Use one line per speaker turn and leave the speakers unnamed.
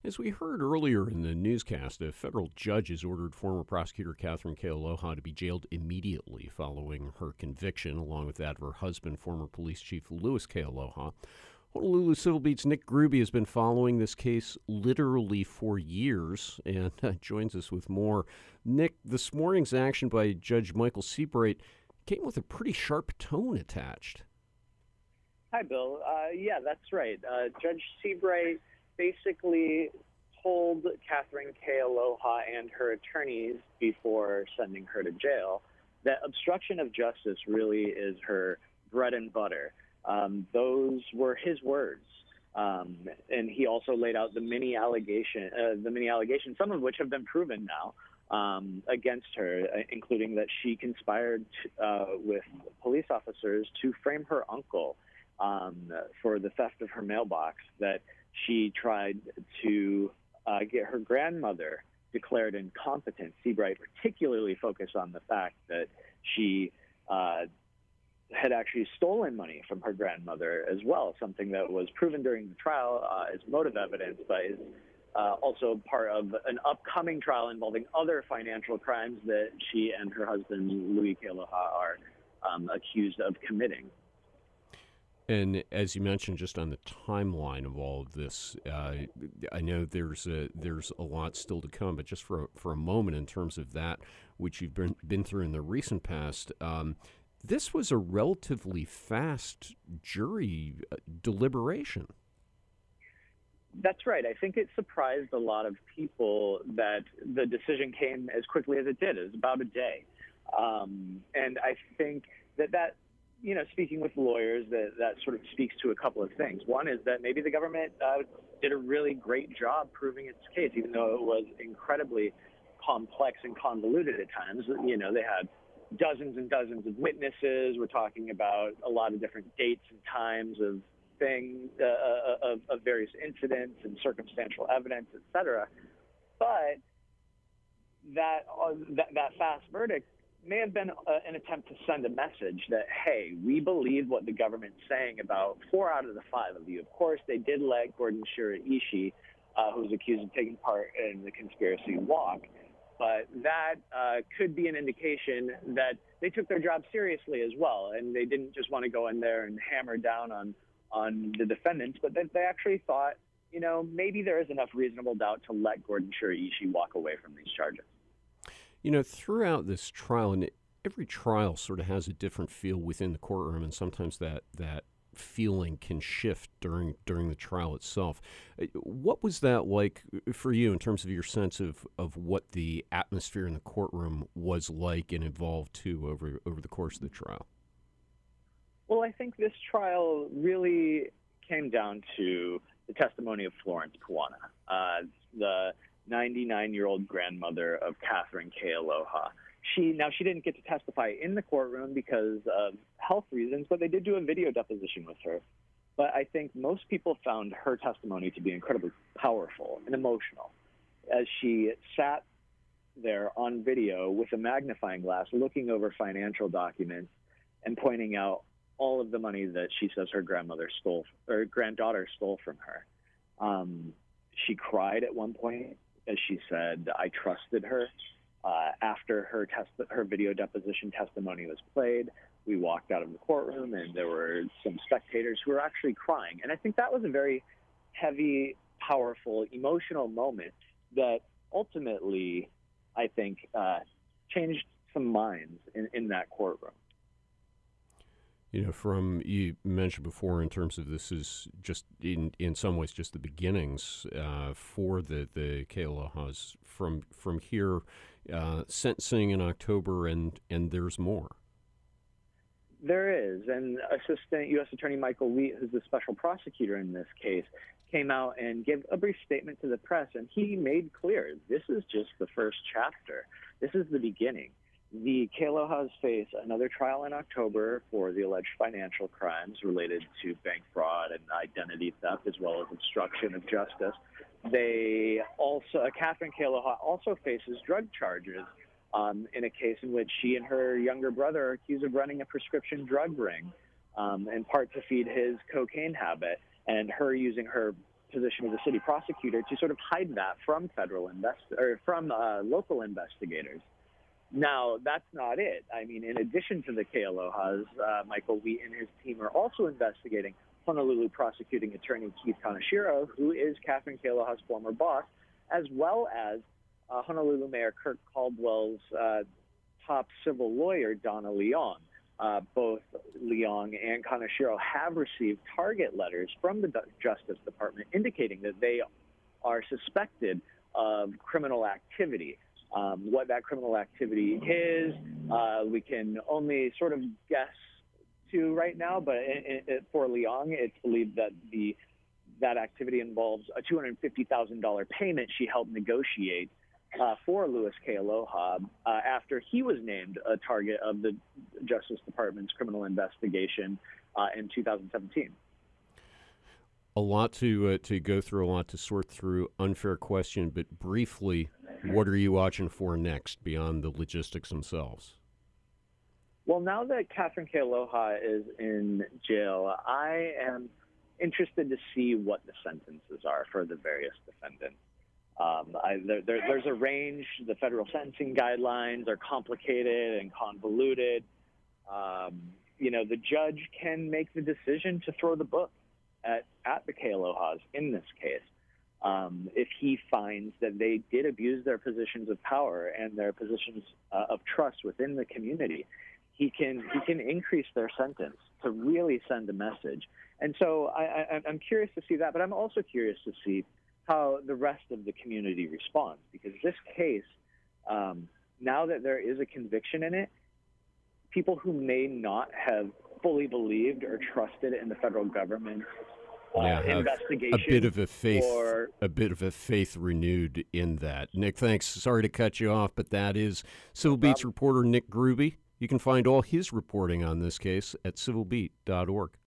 As we heard earlier in the newscast, a federal judge has ordered former prosecutor Catherine K. Aloha to be jailed immediately following her conviction, along with that of her husband, former police chief Louis K. Aloha. Honolulu Civil Beat's Nick Gruby has been following this case literally for years and joins us with more. Nick, this morning's action by Judge Michael Seabright came with a pretty sharp tone attached.
Hi, Bill. Yeah, that's right. Judge Seabright basically told Catherine K. Aloha and her attorneys before sending her to jail that obstruction of justice really is her bread and butter. Those were his words. And he also laid out the many allegations, some of which have been proven now, against her, including that she conspired with police officers to frame her uncle for the theft of her mailbox, that she tried to get her grandmother declared incompetent. Seabright particularly focused on the fact that she had actually stolen money from her grandmother as well, something that was proven during the trial as motive evidence, but is also part of an upcoming trial involving other financial crimes that she and her husband, Louis K. Aloha, are accused of committing.
And as you mentioned, just on the timeline of all of this, I know there's a lot still to come, but just for a moment, in terms of that which you've been through in the recent past, this was a relatively fast jury deliberation.
That's right. I think it surprised a lot of people that the decision came as quickly as it did. It was about a day. And I think that speaking with lawyers, that sort of speaks to a couple of things. One is that maybe the government did a really great job proving its case, even though it was incredibly complex and convoluted at times. You know, they had dozens and dozens of witnesses. We're talking about a lot of different dates and times of things, of various incidents and circumstantial evidence, et cetera. But that fast verdict may have been an attempt to send a message that, hey, we believe what the government's saying about 4 out of the 5 of you. Of course, they did let Gordon Shiraishi, who was accused of taking part in the conspiracy, walk. But that could be an indication that they took their job seriously as well, and they didn't just want to go in there and hammer down on the defendants, but that they actually thought, maybe there is enough reasonable doubt to let Gordon Shiraishi walk away from these charges.
Throughout this trial, and every trial sort of has a different feel within the courtroom, and sometimes that feeling can shift during the trial itself. What was that like for you in terms of your sense of what the atmosphere in the courtroom was like and evolved to over the course of the trial?
Well, I think this trial really came down to the testimony of Florence Kawana, the 99-year-old grandmother of Catherine K. Aloha. She didn't get to testify in the courtroom because of health reasons, but they did do a video deposition with her. But I think most people found her testimony to be incredibly powerful and emotional as she sat there on video with a magnifying glass looking over financial documents and pointing out all of the money that she says her granddaughter stole from her. She cried at one point as she said, "I trusted her." After her video deposition testimony was played, we walked out of the courtroom and there were some spectators who were actually crying. And I think that was a very heavy, powerful, emotional moment that ultimately, I think, changed some minds in that courtroom.
You mentioned before in terms of this is just in some ways just the beginnings for the K. Alohas. From here, sentencing in October, and there's more.
There is, and Assistant U.S. Attorney Michael Wheat, who's the special prosecutor in this case, came out and gave a brief statement to the press, and he made clear this is just the first chapter. This is the beginning. The K. Alohas face another trial in October for the alleged financial crimes related to bank fraud and identity theft, as well as obstruction of justice. Catherine K. Aloha also faces drug charges in a case in which she and her younger brother are accused of running a prescription drug ring, in part to feed his cocaine habit, and her using her position of the city prosecutor to sort of hide that from local investigators. Now, that's not it. I mean, in addition to the Kealohas, Michael Wheat and his team are also investigating Honolulu prosecuting attorney Keith Kaneshiro, who is Catherine Kealoha's former boss, as well as Honolulu Mayor Kirk Caldwell's top civil lawyer, Donna Leong. Both Leong and Kaneshiro have received target letters from the Justice Department indicating that they are suspected of criminal activity. What that criminal activity is, we can only sort of guess to right now, but for Leong, it's believed that that activity involves a $250,000 payment she helped negotiate for Louis Kealoha after he was named a target of the Justice Department's criminal investigation in 2017.
A lot to go through, a lot to sort through. Unfair question, but briefly, what are you watching for next beyond the logistics themselves?
Well, now that Catherine Kealoha is in jail, I am interested to see what the sentences are for the various defendants. There's a range. The federal sentencing guidelines are complicated and convoluted. The judge can make the decision to throw the book at the Kealohas in this case. If he finds that they did abuse their positions of power and their positions of trust within the community, he can increase their sentence to really send a message. And so I'm curious to see that, but I'm also curious to see how the rest of the community responds, because this case, now that there is a conviction in it, people who may not have fully believed or trusted in the federal government investigation,
a bit of a faith renewed in that. Nick, thanks. Sorry to cut you off, but that is Civil Beat's reporter Nick Gruby. You can find all his reporting on this case at civilbeat.org.